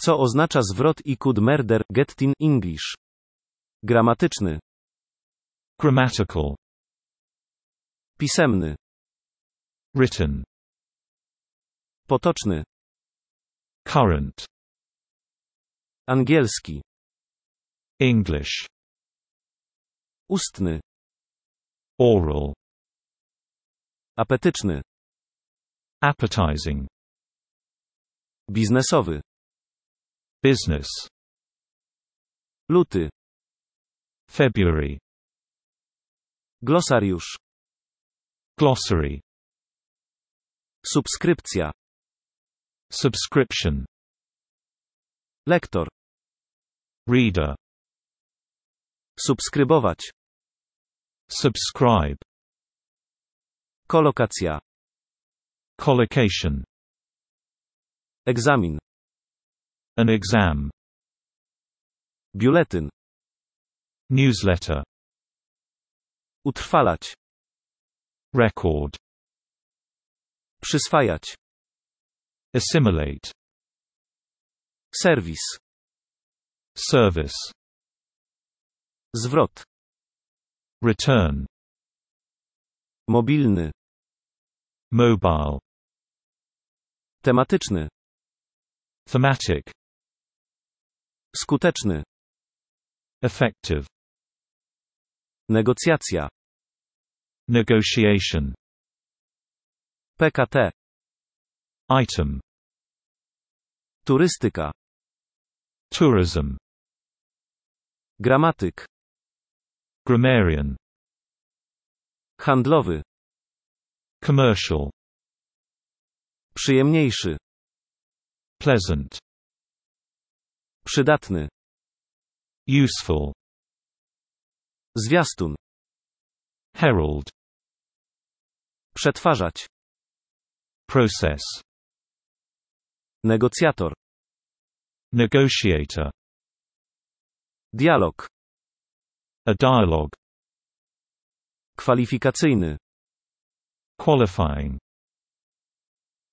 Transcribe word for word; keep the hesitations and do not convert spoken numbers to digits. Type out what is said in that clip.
Co oznacza zwrot I could murder get in English? Gramatyczny. Grammatical. Pisemny. Written. Potoczny. Current. Angielski. English. Ustny. Oral. Apetyczny. Appetizing. Biznesowy. Business. Luty. February. Glosariusz. Glossary. Subskrypcja. Subscription. Lektor. Reader. Subskrybować. Subscribe. Kolokacja. Collocation. Egzamin. An exam. Biuletyn. Newsletter. Utrwalać. Record. Przyswajać. Assimilate. Serwis. Service. Zwrot. Return. Mobilny. Mobile. Tematyczny. Thematic. Skuteczny. Effective. Negocjacja. Negotiation. P K T. Item. Turystyka. Tourism. Gramatyk. Grammarian. Handlowy. Commercial. Przyjemniejszy. Pleasant. Przydatny. Useful. Zwiastun. Herald. Przetwarzać. Process. Negocjator. Negotiator. Dialog. A dialogue. Kwalifikacyjny. Qualifying.